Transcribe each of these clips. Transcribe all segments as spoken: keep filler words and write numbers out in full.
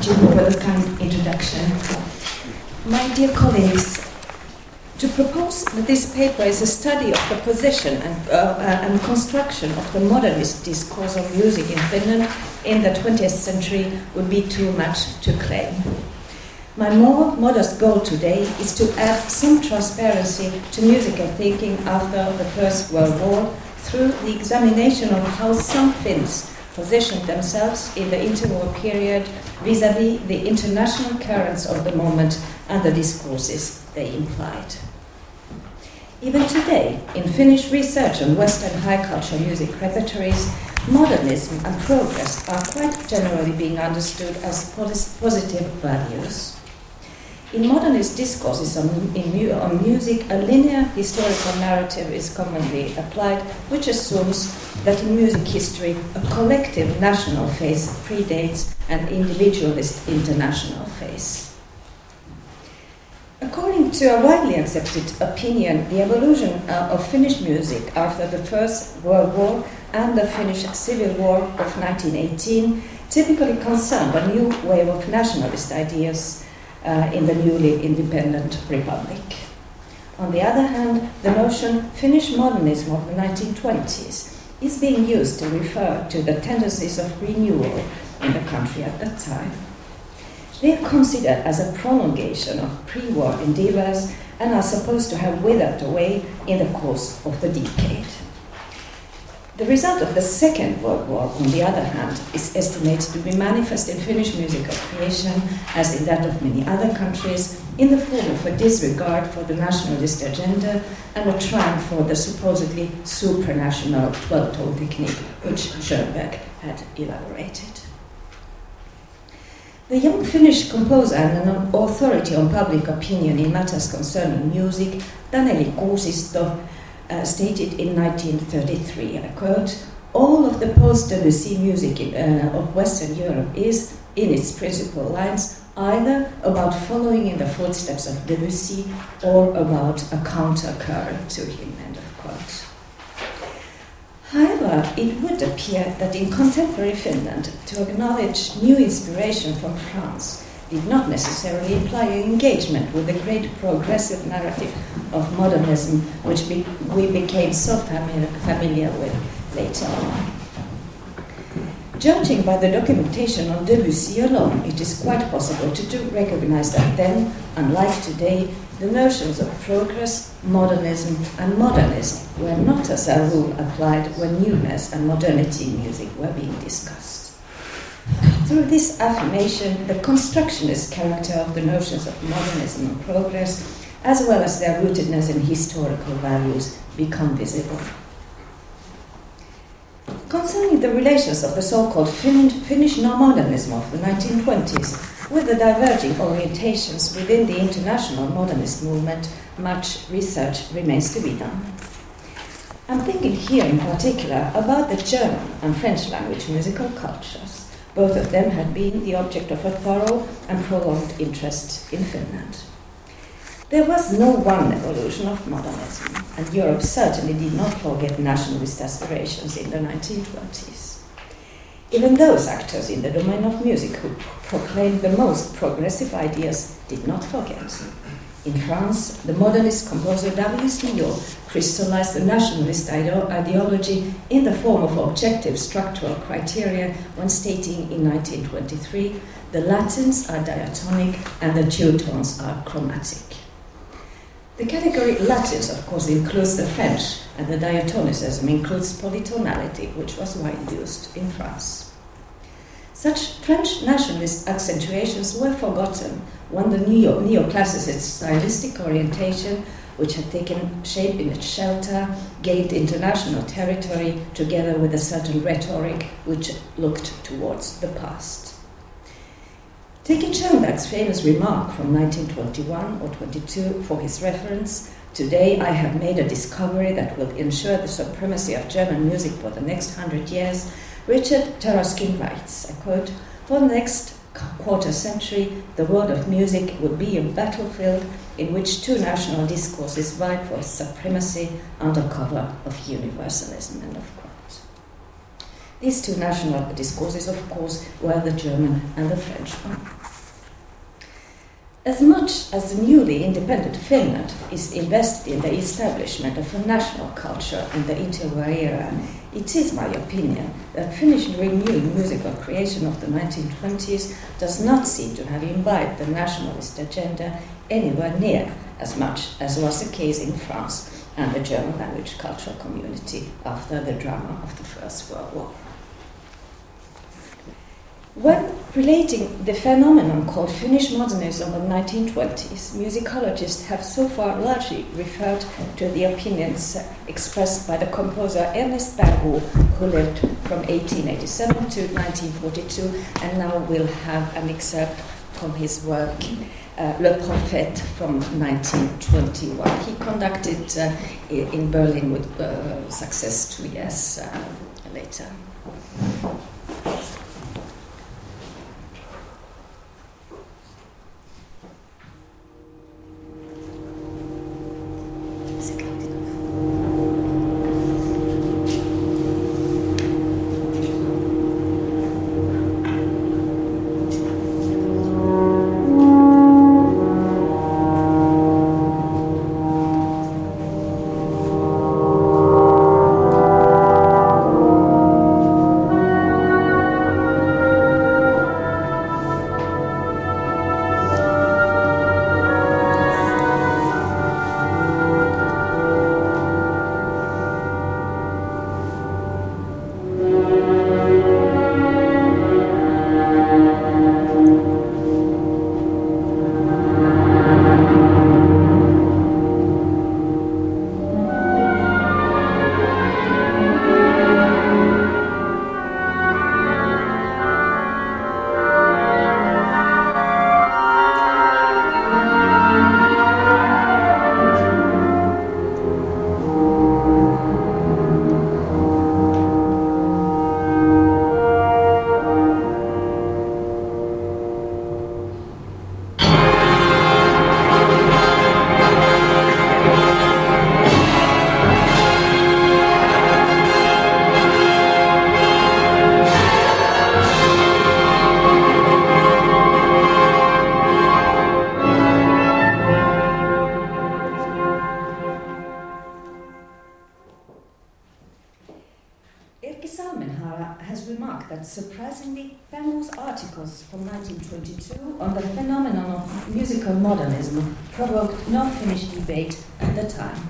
Jim, for the kind introduction. My dear colleagues, to propose that this paper is a study of the position and, uh, and construction of the modernist discourse of music in Finland in the twentieth century would be too much to claim. My more modest goal today is to add some transparency to musical thinking after the First World War through the examination of how some Finns positioned themselves in the interwar period vis-à-vis the international currents of the moment and the discourses they implied. Even today, in Finnish research on Western high culture music repertories, modernism and progress are quite generally being understood as positive values. In modernist discourses on, in, on music, a linear historical narrative is commonly applied, which assumes that in music history, a collective national phase predates an individualist international phase. According to a widely accepted opinion, the evolution uh, of Finnish music after the First World War and the Finnish Civil War of nineteen eighteen typically concerned a new wave of nationalist ideas Uh, in the newly independent republic. On the other hand, the notion Finnish modernism of the nineteen twenties is being used to refer to the tendencies of renewal in the country at that time. They are considered as a prolongation of pre-war endeavors and are supposed to have withered away in the course of the decade. The result of the Second World War, on the other hand, is estimated to be manifest in Finnish musical creation, as in that of many other countries, in the form of a disregard for the nationalist agenda and a triumph for the supposedly supranational twelve-tone technique, which Schoenberg had elaborated. The young Finnish composer and an authority on public opinion in matters concerning music, Taneli Kuusisto, Uh, stated in nineteen thirty-three, I quote, "All of the post-Debussy music in, uh, of Western Europe is, in its principal lines, either about following in the footsteps of Debussy or about a counter-current to him," end of quote. However, it would appear that in contemporary Finland, to acknowledge new inspiration from France did not necessarily imply an engagement with the great progressive narrative of modernism, which be, we became so familiar, familiar with later on. Judging by the documentation on Debussy alone, it is quite possible to do recognize that then, unlike today, the notions of progress, modernism, and modernism were not as a rule applied when newness and modernity in music were being discussed. Through this affirmation, the constructionist character of the notions of modernism and progress, as well as their rootedness in historical values, become visible. Concerning the relations of the so-called Fin- Finnish modernism of the nineteen twenties with the diverging orientations within the international modernist movement, much research remains to be done. I'm thinking here in particular about the German and French language musical cultures. Both of them had been the object of a thorough and prolonged interest in Finland. There was no one evolution of modernism, and Europe certainly did not forget nationalist aspirations in the nineteen twenties. Even those actors in the domain of music who proclaimed the most progressive ideas did not forget. In France, the modernist composer Darius Milhaud crystallized the nationalist ide- ideology in the form of objective structural criteria when stating in nineteen twenty-three, "The Latins are diatonic and the two-tones are chromatic." The category Latins, of course, includes the French, and the diatonicism includes polytonality, which was widely used in France. Such French nationalist accentuations were forgotten when the neo- neoclassicist stylistic orientation, which had taken shape in its shelter, gained international territory together with a certain rhetoric which looked towards the past. Taking Schoenberg's famous remark from nineteen twenty-one or twenty-two for his reference, "Today I have made a discovery that will ensure the supremacy of German music for the next hundred years," Richard Taruskin writes, I quote, "For the next quarter century, the world of music will be a battlefield in which two national discourses vie for supremacy under cover of universalism," end of quote. These two national discourses, of course, were the German and the French one. As much as the newly independent Finland is invested in the establishment of a national culture in the interwar era, it is my opinion that Finnish renewed musical creation of the nineteen twenties does not seem to have imbibed the nationalist agenda anywhere near as much as was the case in France and the German language cultural community after the drama of the First World War. When relating the phenomenon called Finnish modernism of the nineteen twenties, musicologists have so far largely referred to the opinions expressed by the composer Ernest Bergou, who lived from eighteen eighty-seven to nineteen forty-two, and now we'll have an excerpt from his work, uh, Le Prophète, from nineteen twenty-one. He conducted uh, in Berlin with uh, success two years uh, later. Provoked no Finnish debate at the time.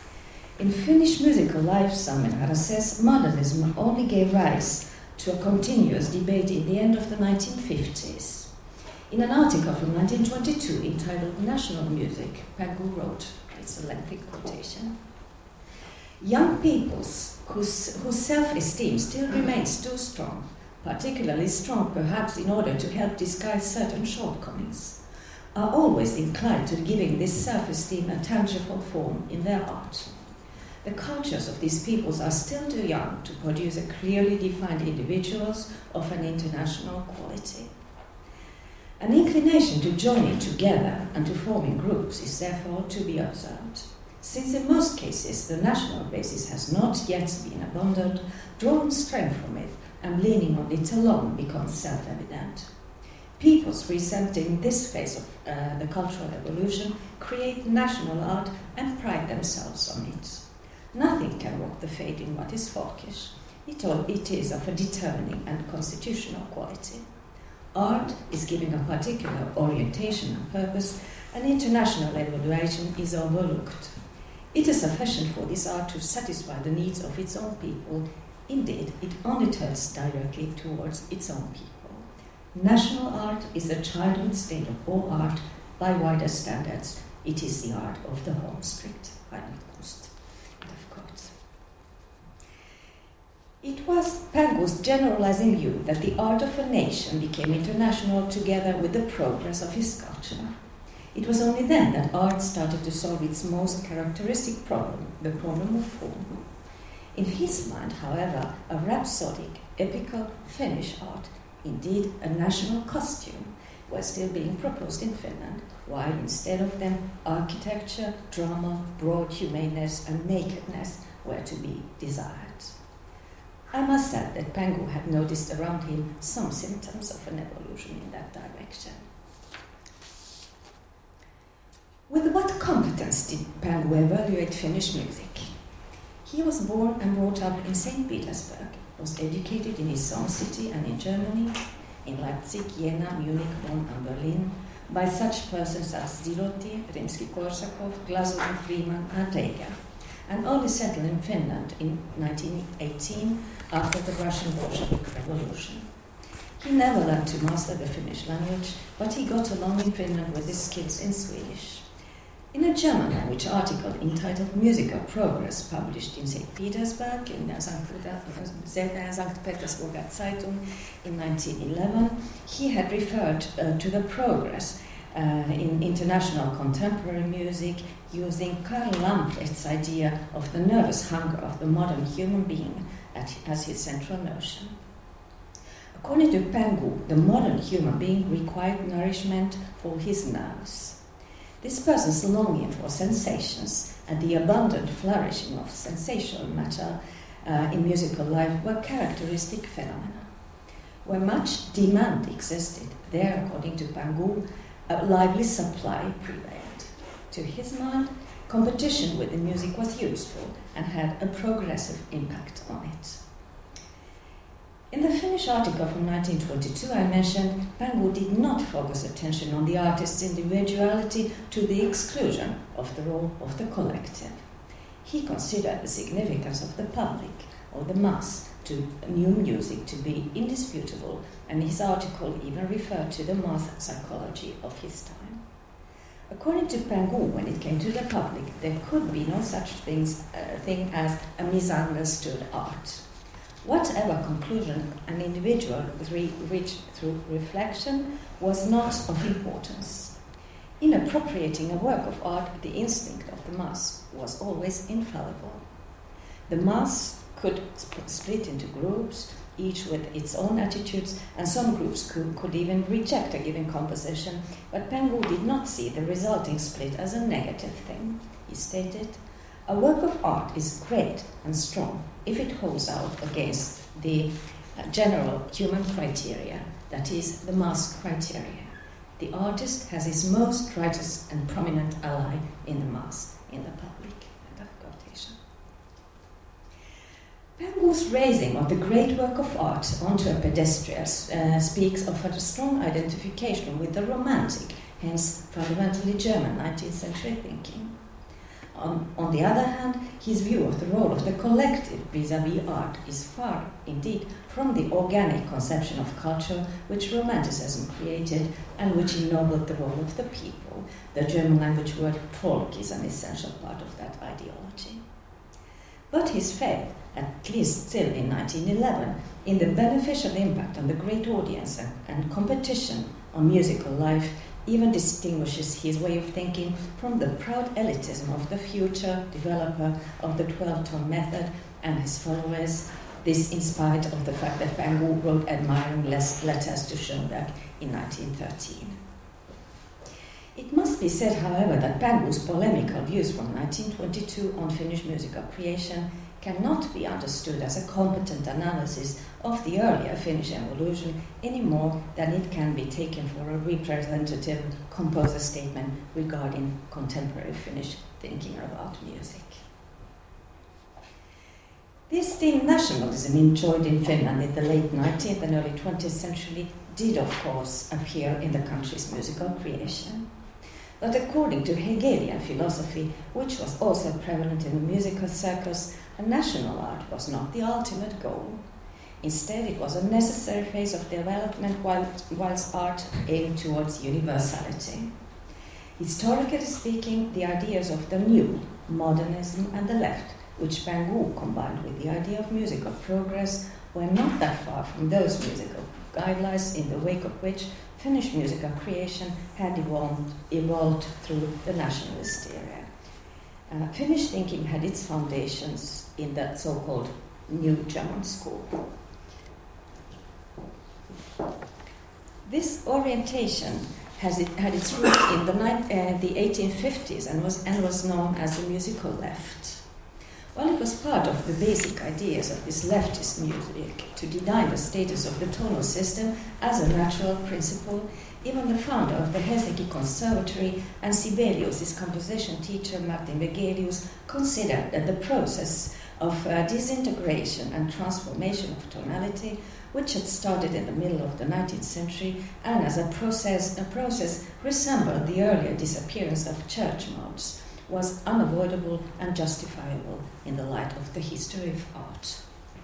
In Finnish musical life, Salmenharra says, modernism only gave rise to a continuous debate in the end of the nineteen fifties. In an article from nineteen twenty-two entitled National Music, Bergou wrote, it's a lengthy quotation, "Young peoples whose, whose self-esteem still remains too strong, particularly strong perhaps in order to help disguise certain shortcomings, are always inclined to giving this self-esteem a tangible form in their art. The cultures of these peoples are still too young to produce a clearly defined individuals of an international quality. An inclination to joining together and to forming groups is therefore to be observed. Since in most cases the national basis has not yet been abandoned, drawing strength from it and leaning on it alone becomes self-evident. Peoples resenting this phase of uh, the cultural evolution create national art and pride themselves on it. Nothing can rock the fate in what is folkish. It, all, it is of a determining and constitutional quality. Art is giving a particular orientation and purpose, and international evaluation is overlooked. It is sufficient for this art to satisfy the needs of its own people. Indeed, it only turns directly towards its own people. National art is the childhood state of all art by wider standards. It is the art of the home street." It was Bergou's generalizing view that the art of a nation became international together with the progress of his culture. It was only then that art started to solve its most characteristic problem, the problem of form. In his mind, however, a rhapsodic, epical Finnish art, indeed a national costume, were still being proposed in Finland, while instead of them architecture, drama, broad humaneness and nakedness were to be desired. I must add that Pangu had noticed around him some symptoms of an evolution in that direction. With what competence did Pangu evaluate Finnish music? He was born and brought up in Saint Petersburg, was educated in his own city and in Germany, in Leipzig, Jena, Munich, Bonn and Berlin, by such persons as Zilotti, Rimsky-Korsakov, Glazov, Freeman and Reger, and only settled in Finland in nineteen eighteen after the Russian Bolshevik Revolution. He never learned to master the Finnish language, but he got along in Finland with his skills in Swedish. In a German language article entitled Musical Progress, published in Saint Petersburg, in the Sankt Petersburger Zeitung in nineteen eleven, he had referred uh, to the progress uh, in international contemporary music using Karl Lamprecht's idea of the nervous hunger of the modern human being as his central notion. According to Pangu, the modern human being required nourishment for his nerves. This person's longing for sensations and the abundant flourishing of sensational matter uh, in musical life were characteristic phenomena. Where much demand existed, there, according to Pangu, a lively supply prevailed. To his mind, competition with the music was useful and had a progressive impact on it. In the Finnish article from nineteen twenty-two I mentioned, Pangu did not focus attention on the artist's individuality to the exclusion of the role of the collective. He considered the significance of the public, or the mass, to new music to be indisputable, and his article even referred to the mass psychology of his time. According to Pangu, when it came to the public, there could be no such things, uh, thing as a misunderstood art. Whatever conclusion an individual re- reached through reflection was not of importance. In appropriating a work of art, the instinct of the mass was always infallible. The mass could sp- split into groups, each with its own attitudes, and some groups could, could even reject a given composition, but Pangu did not see the resulting split as a negative thing. He stated, "A work of art is great and strong if it holds out against the uh, general human criteria, that is, the mass criteria. The artist has his most righteous and prominent ally in the mass, in the public." End of quotation. Pangu's raising of the great work of art onto a pedestal uh, speaks of a strong identification with the romantic, hence fundamentally German nineteenth century thinking. On, on the other hand, his view of the role of the collective vis-à-vis art is far, indeed, from the organic conception of culture which Romanticism created and which ennobled the role of the people. The German language word Volk is an essential part of that ideology. But his faith, at least still in nineteen eleven, in the beneficial impact on the great audience and, and competition on musical life even distinguishes his way of thinking from the proud elitism of the future developer of the twelve-tone method and his followers, this in spite of the fact that Pangu wrote admiring letters to Schoenberg in nineteen thirteen. It must be said, however, that Pangu's polemical views from nineteen twenty-two on Finnish musical creation cannot be understood as a competent analysis of the earlier Finnish evolution any more than it can be taken for a representative composer statement regarding contemporary Finnish thinking about music. The esteemed nationalism enjoyed in Finland in the late nineteenth and early twentieth century did, of course, appear in the country's musical creation. But according to Hegelian philosophy, which was also prevalent in the musical circles, a national art was not the ultimate goal. Instead, it was a necessary phase of development whilst art aimed towards universality. Historically speaking, the ideas of the new, modernism and the left, which Pangu combined with the idea of musical progress, were not that far from those musical guidelines in the wake of which Finnish musical creation had evolved, evolved through the nationalist era. Uh, Finnish thinking had its foundations in the so-called New German School. This orientation has it, had its roots in the, uh, the eighteen fifties and was, and was known as the musical left. While it was part of the basic ideas of this leftist music to deny the status of the tonal system as a natural principle, even the founder of the Helsinki Conservatory and Sibelius' composition teacher Martin Wegelius considered that the process of uh, disintegration and transformation of tonality, which had started in the middle of the nineteenth century and as a process, a process resembled the earlier disappearance of church modes, was unavoidable and justifiable in the light of the history of art.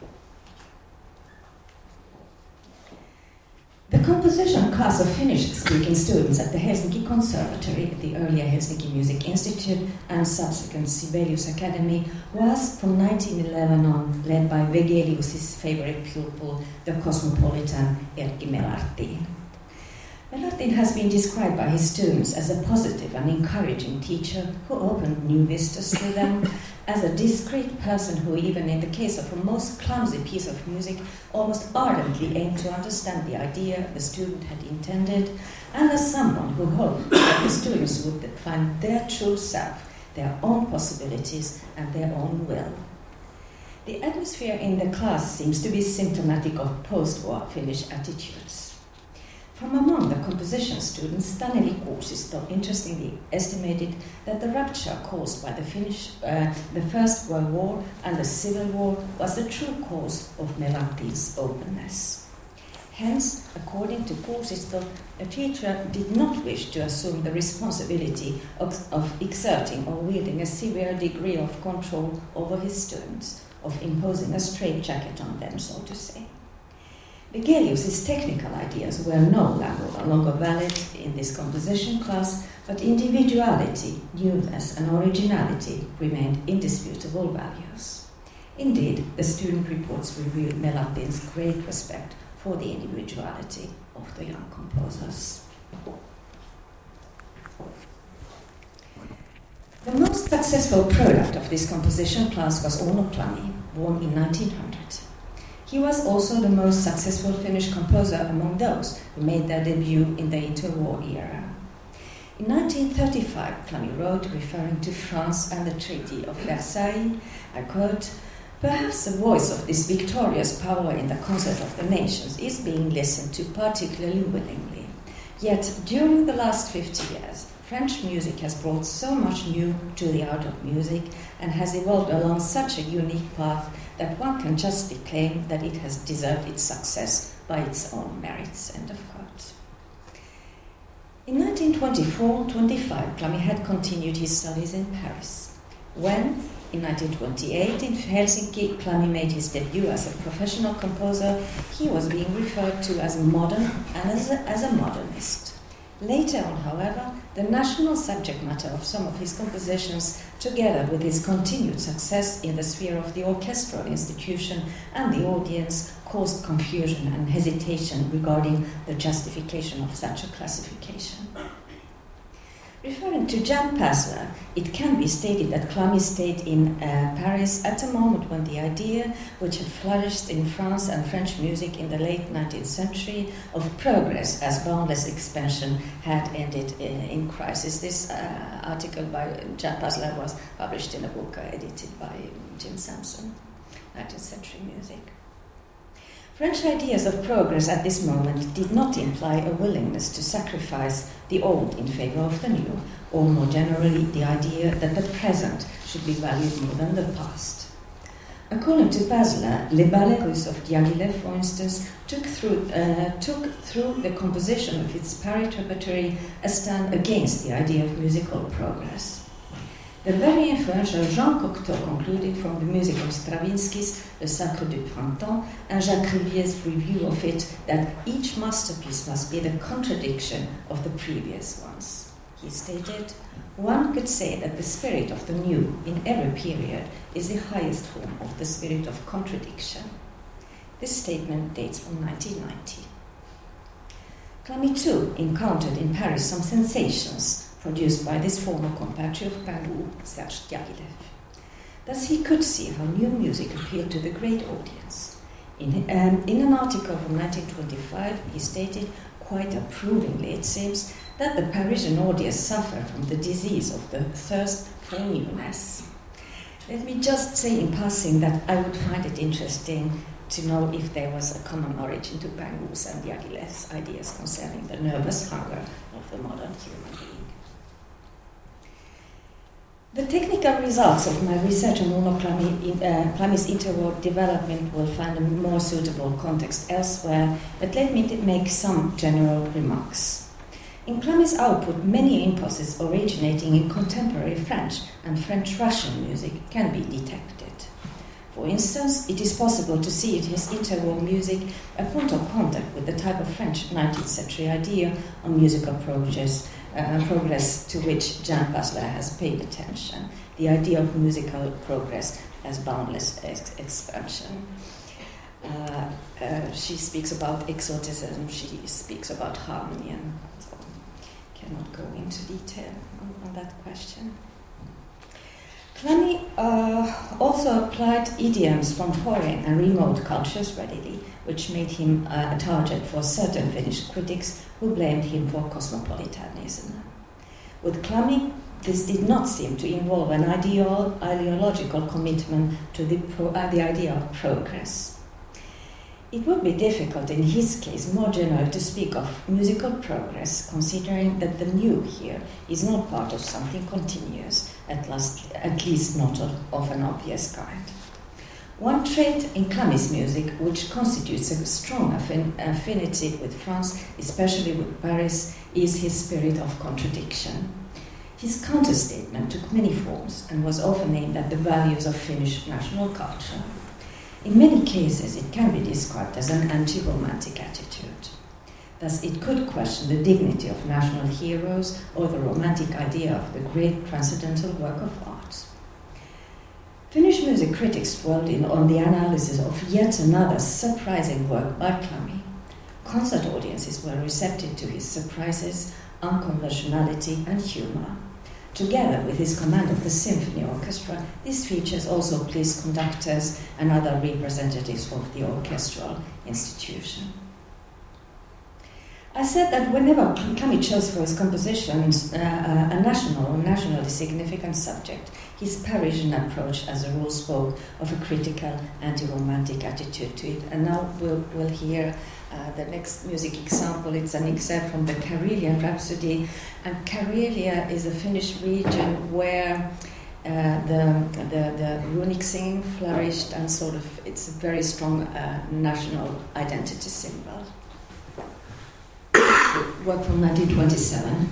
The composition class of Finnish-speaking students at the Helsinki Conservatory, the earlier Helsinki Music Institute, and subsequent Sibelius Academy was, from nineteen eleven on, led by Wegelius' favorite pupil, the cosmopolitan Erkki Melartin. Melartin has been described by his students as a positive and encouraging teacher who opened new vistas to them, as a discreet person who, even in the case of a most clumsy piece of music, almost ardently aimed to understand the idea the student had intended, and as someone who hoped that the students would find their true self, their own possibilities, and their own will. The atmosphere in the class seems to be symptomatic of post-war Finnish attitudes. From among the composition students, Taneli Kuusisto interestingly estimated that the rupture caused by the, Finnish, uh, the First World War and the Civil War was the true cause of Melartin's openness. Hence, according to Kuusisto, a teacher did not wish to assume the responsibility of, of exerting or wielding a severe degree of control over his students, of imposing a straitjacket on them, so to say. Wegelius' technical ideas were no longer valid in this composition class, but individuality, newness, and originality remained indisputable values. Indeed, the student reports reveal Melartin's great respect for the individuality of the young composers. The most successful product of this composition class was Uno Plani, born in nineteen hundred. He was also the most successful Finnish composer among those who made their debut in the interwar era. In nineteen thirty-five, Plani wrote, referring to France and the Treaty of Versailles, I quote, "Perhaps the voice of this victorious power in the concert of the nations is being listened to particularly willingly. Yet, during the last fifty years, French music has brought so much new to the art of music and has evolved along such a unique path that one can justly claim that it has deserved its success by its own merits." End of quote. In nineteen twenty-four twenty-five, Plami had continued his studies in Paris. When, in nineteen twenty-eight, in Helsinki, Plami made his debut as a professional composer, he was being referred to as modern and as a, as a modernist. Later on, however, the national subject matter of some of his compositions, together with his continued success in the sphere of the orchestral institution and the audience, caused confusion and hesitation regarding the justification of such a classification. Referring to Jan Pasler, it can be stated that Plami stayed in uh, Paris at a moment when the idea, which had flourished in France and French music in the late nineteenth century, of progress as boundless expansion had ended in, in crisis. This uh, article by Jan Pasler was published in a book uh, edited by Jim Sampson, nineteenth century music. French ideas of progress at this moment did not imply a willingness to sacrifice the old in favor of the new, or more generally the idea that the present should be valued more than the past. According to Pasler, Les Ballets Russes of Diaghilev, for instance, took through, uh, took through the composition of its Paris repertory a stand against the idea of musical progress. The very influential Jean Cocteau concluded from the music of Stravinsky's Le Sacre du Printemps and Jacques Rivier's review of it that each masterpiece must be the contradiction of the previous ones. He stated, "One could say that the spirit of the new in every period is the highest form of the spirit of contradiction." This statement dates from nineteen ninety. Plami too encountered in Paris some sensations produced by this former compatriot of Pingoud, Serge Diaghilev. Thus he could see how new music appealed to the great audience. In, um, in an article from nineteen twenty-five, he stated, quite approvingly it seems, that the Parisian audience suffered from the disease of the thirst for newness. Let me just say in passing that I would find it interesting to know if there was a common origin to Bangou's and Diaghilev's ideas concerning the nervous hunger of the modern human being. The technical results of my research on Uno Klami's uh, interwar development will find a more suitable context elsewhere, but let me make some general remarks. In Klami's output, many impulses originating in contemporary French and French-Russian music can be detected. For instance, it is possible to see in his interwar music a point of contact with the type of French nineteenth century idea on musical progress, uh, progress to which Jeanne Passeler has paid attention, the idea of musical progress as boundless ex- expansion. Uh, uh, she speaks about exotism, she speaks about harmony, and so on. Cannot go into detail on, on that question. Klami uh, also applied idioms from foreign and remote cultures readily, which made him uh, a target for certain Finnish critics who blamed him for cosmopolitanism. With Klami, this did not seem to involve an ideal, ideological commitment to the, pro, uh, the idea of progress. It would be difficult in his case, more generally, to speak of musical progress, considering that the new here is not part of something continuous, at, last, at least not of, of an obvious kind. One trait in Klami's music, which constitutes a strong affin- affinity with France, especially with Paris, is his spirit of contradiction. His counterstatement took many forms and was often aimed at the values of Finnish national culture. In many cases, it can be described as an anti-romantic attitude. Thus, it could question the dignity of national heroes or the romantic idea of the great transcendental work of art. Finnish music critics dwelled in on the analysis of yet another surprising work by Klami. Concert audiences were receptive to his surprises, unconventionality, and humor. Together with his command of the symphony orchestra, these features also pleased conductors and other representatives of the orchestral institution. I said that whenever Klami chose for his compositions uh, a national or nationally significant subject, his Parisian approach as a rule spoke of a critical anti-romantic attitude to it. And now we'll, we'll hear uh, the next music example. It's an excerpt from the Karelian Rhapsody. And Karelia is a Finnish region where uh, the, the, the runic singing flourished, and sort of it's a very strong uh, national identity symbol. Work from nineteen twenty-seven.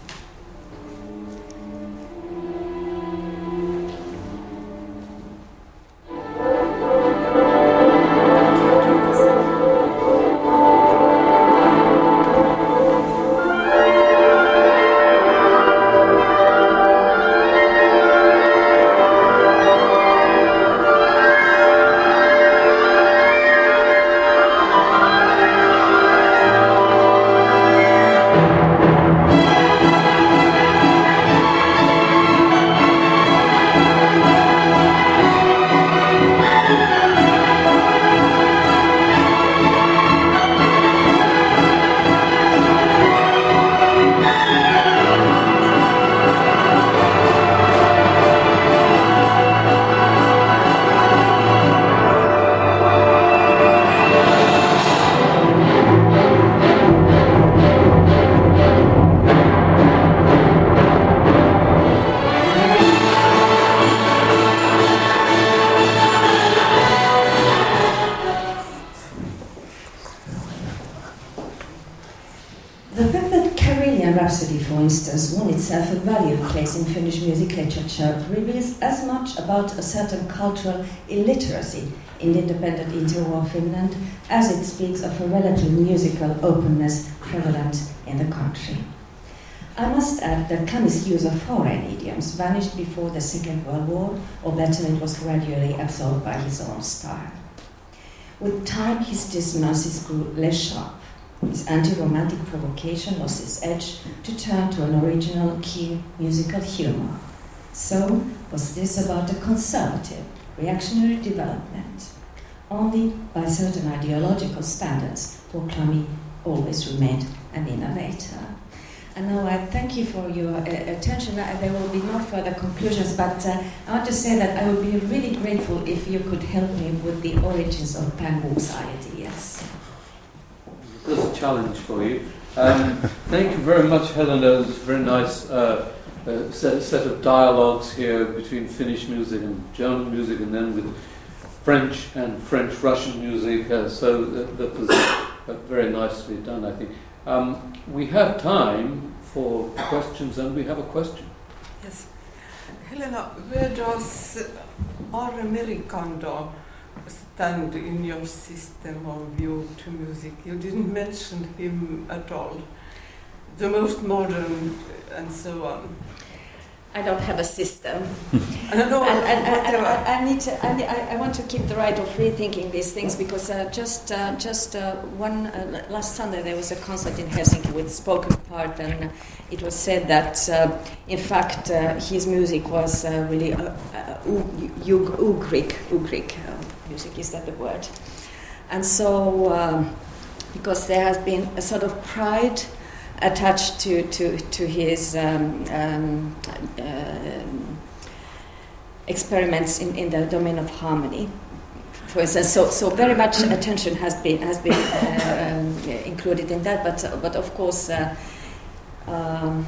Rhapsody, for instance, won itself a valued place in Finnish music literature, reveals as much about a certain cultural illiteracy in independent interwar Finland as it speaks of a relative musical openness prevalent in the country. I must add that Klami's use of foreign idioms vanished before the Second World War, or better, it was gradually absorbed by his own style. With time, his dissonances grew less sharp. His anti-romantic provocation lost its edge to turn to an original, keen musical humor. So, was this about a conservative, reactionary development? Only by certain ideological standards, for Klami always remained an innovator. And now I thank you for your uh, attention. Uh, there will be no further conclusions, but uh, I want to say that I would be really grateful if you could help me with the origins of pan-Wuxia ideas. There's a challenge for you. Um, thank you very much, Helena. It was a very nice uh, uh, set, set of dialogues here between Finnish music and German music, and then with French and French-Russian music. Uh, so that, that was uh, very nicely done, I think. Um, we have time for questions, and we have a question. Yes. Helena, where does Aarre Merikanto stand in your system of view to music? You didn't mention him at all. The most modern and so on. I don't have a system. I know. And, and, and, and I, I need to. I, I want to keep the right of rethinking these things, because uh, just uh, just uh, one uh, last Sunday there was a concert in Helsinki with spoken part, and it was said that uh, in fact uh, his music was uh, really uh, uh, Ugric. Ugric uh, music, is that the word? And so um, because there has been a sort of pride attached to to to his um, um, uh, experiments in, in the domain of harmony, for instance. So so very much attention has been has been uh, um, included in that. But uh, but of course. Uh, um,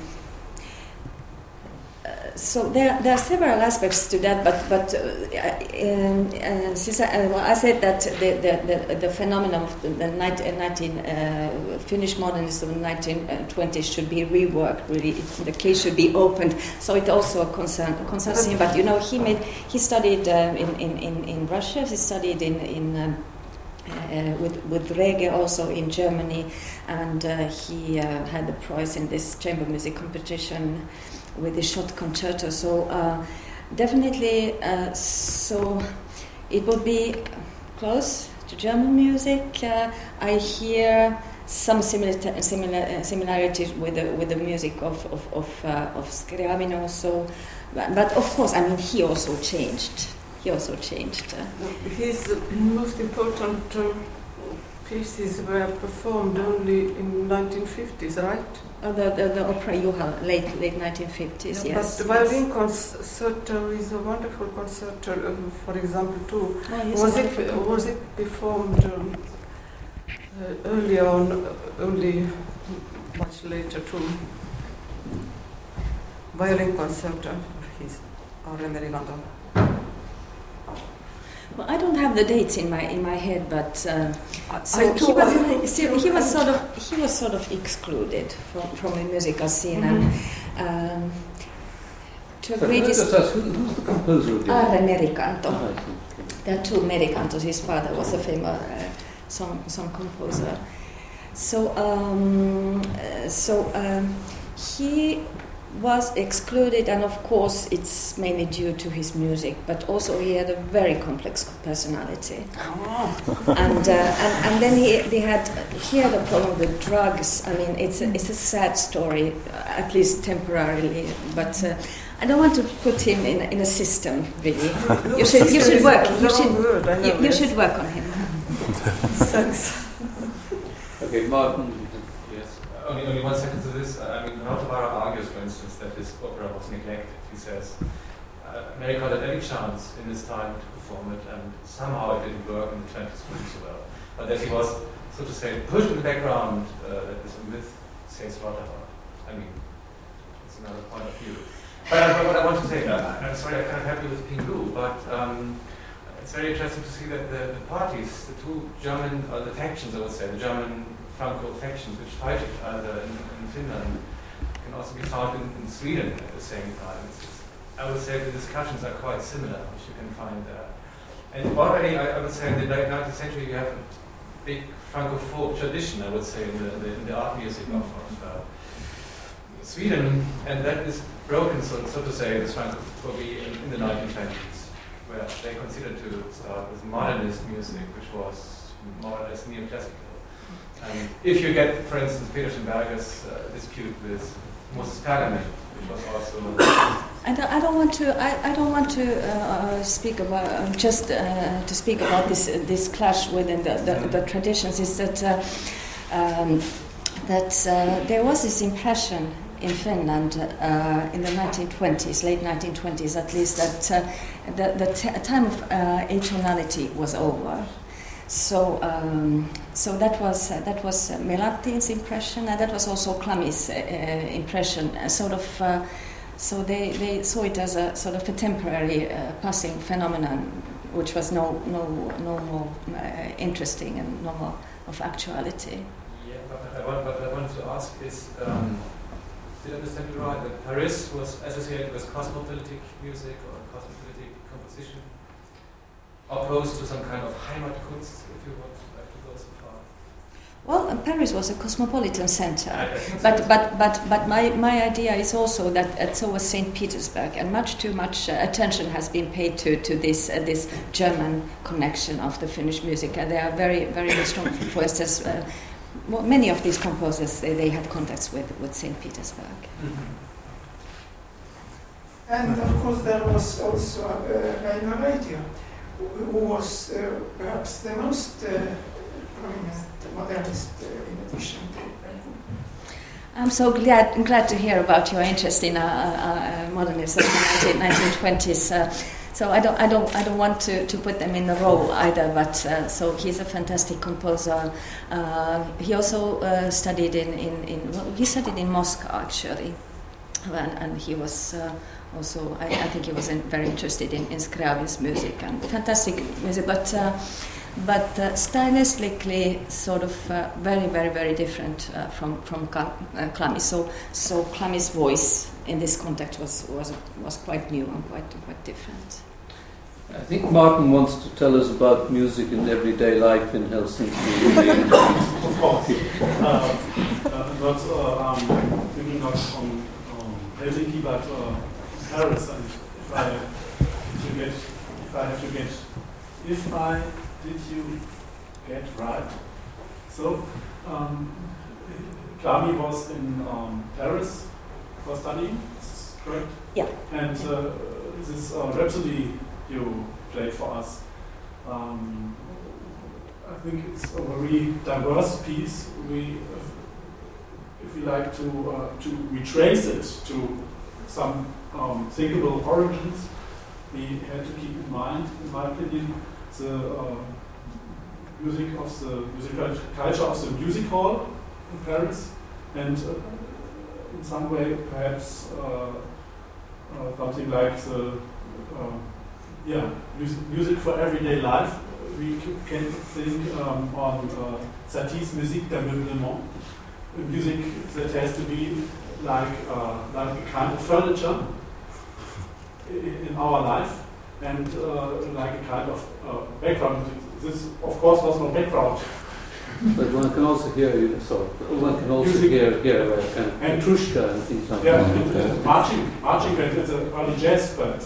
So there, there are several aspects to that, but but uh, um, uh, since I, uh, well, I said that the the, the, the phenomenon of the, the nineteen uh, Finnish modernism of the nineteen twenties should be reworked. Really, it, the case should be opened. So it also concern, concerns him. But you know, he made he studied uh, in, in, in, in Russia. He studied in in. Um, Uh, with with Rege also in Germany, and uh, he uh, had the prize in this chamber music competition with the Schott concerto. So uh, definitely, uh, so it would be close to German music. Uh, I hear some similar similar uh, similarities with the with the music of of of, uh, of Scriabin also, but, but of course, I mean, he also changed. He also changed. Uh, His most important uh, pieces were performed only in nineteen fifties, right? Oh, the, the, the opera Juha, late late nineteen fifties, yeah, yes. But the violin concerto is a wonderful concerto, uh, for example, too. Oh, yes, was it was it performed um, uh, early on, uh, only much later too? Violin concerto of his, Aarre Merikanto. Well, I don't have the dates in my in my head, but uh, so I he was he, he was sort of he was sort of excluded from, from the musical scene. Mm-hmm. and, um, to a so great who's, the, who's the composer of this? Aarre Merikanto. Oh, there are two Merikantos. His father was a famous uh, song song composer. So um, uh, so um, he was excluded, and of course it's mainly due to his music, but also he had a very complex personality. Oh. and, uh, and and then he they had he had a problem with drugs. I mean, it's a, it's a sad story, uh, at least temporarily. But uh, I don't want to put him in in a system. Really, you should you should work you should you, you should work on him. Thanks. Okay, Martin. Only, only one sentence to this. I mean, Notabara argues, for instance, that this opera was neglected. He says uh, Merikanto had every chance in his time to perform it, and somehow it didn't work in the twenties so well. But that he was, so to say, pushed in the background, uh, that is a myth, says Notabara. I mean, it's another point of view. But uh, what I want to say, uh, I'm sorry I can't help you with Pingu, but um, it's very interesting to see that the, the parties, the two German, or the factions, I would say, the German Franco factions which fight each other in, in Finland can also be found in, in Sweden at the same time. It's just, I would say the discussions are quite similar, which you can find there. And already, I, I would say, in the nineteenth century, you have a big Francophobe tradition, I would say, in the, the, in the art music of, of uh, Sweden, and that is broken, so, so to say, this Francophobia in, in the nineteen twenties, where they considered to start with modernist music, which was more or less neoclassical. And if you get, for instance, Peter Schönberger's uh, dispute with Moses Pergamen, which was also. I don't, I don't want to. I, I don't want to uh, speak about uh, just uh, to speak about this uh, this clash within the, the, the traditions. Is that uh, um, that uh, there was this impression in Finland uh, in the nineteen twenties, late nineteen twenties at least, that uh, the, the t- time of uh, atonality was over. So, um, so that was uh, that was uh, Melatin's impression, and that was also Klamy's uh, uh, impression. Uh, sort of, uh, so they, they saw it as a sort of a temporary, uh, passing phenomenon, which was no no no more uh, interesting and no more of actuality. Yeah, but I want, what I wanted to ask is, um, did I understand you right that Paris was associated with cosmopolitic music or cosmopolitic composition, opposed to some kind of Heimatkunst, if you want like to go so far? Well, uh, Paris was a cosmopolitan center, but but but but my, my idea is also that uh, so was Saint Petersburg, and much too much uh, attention has been paid to to this uh, this German connection of the Finnish music, and they are very very strong. For instance, uh, well, many of these composers they, they had contacts with with Saint Petersburg. Mm-hmm. And of course, there was also uh, Einar Radio, who was uh, perhaps the most uh, prominent modernist uh, in addition to. I'm so glad glad to hear about your interest in uh, uh, modernism in the nineteen twenties. Uh, so I don't I don't I don't want to, to put them in a row either. But uh, so he's a fantastic composer. Uh, he also uh, studied in in, in well, he studied in Moscow actually, and, and he was. Uh, Also, I, I think he was in, very interested in, in Scriabin's music, and fantastic music, but uh, but uh, stylistically sort of uh, very, very, very different uh, from from uh, Klamy. So, so Klamy's voice in this context was was was quite new and quite quite different. I think Martin wants to tell us about music in everyday life in Helsinki. Of course, uh, uh, not uh, um, thinking not on um, Helsinki, but. Uh, Paris, and if I to get, if I have to get, if I did you get right? So, um, Klamy was in um, Paris for studying, correct? Yeah. And uh, this uh, Rhapsody you played for us, um, I think it's a very diverse piece. We, uh, if we like to uh, to retrace it to some. Um, thinkable origins, we had to keep in mind, in my opinion, the uh, music of the musical culture of the music hall in Paris, and uh, in some way perhaps uh, uh, something like the uh, yeah music, music for everyday life. We can think um, on uh, Satie's musique d'ameublement, music that has to be like uh, like a kind of furniture in our life, and uh, like a kind of uh, background. This, of course, was no background. But one can also hear you. So one can also music, hear hear uh, kind of and Petrushka and things like yeah, that. Yeah, uh, marching, marching band. It's an early jazz band.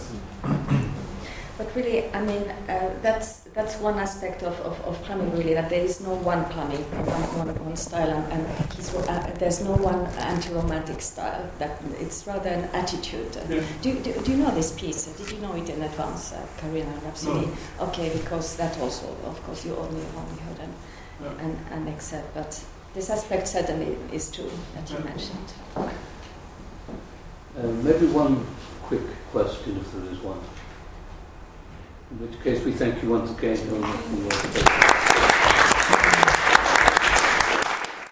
But really, I mean, uh, that's that's one aspect of, of, of Klamy, really, that there is no one Klamy, one, one, one style, and, and he's, uh, there's no one anti-romantic style. That it's rather an attitude. Yeah. Do, do do you know this piece? Did you know it in advance, uh, Carina Rhapsody? No. Okay, because that also, of course, you only only heard an, Yeah. an, an excerpt, but this aspect certainly is true that you Yeah. mentioned. Uh, maybe one quick question, if there is one. In which case, we thank you once again.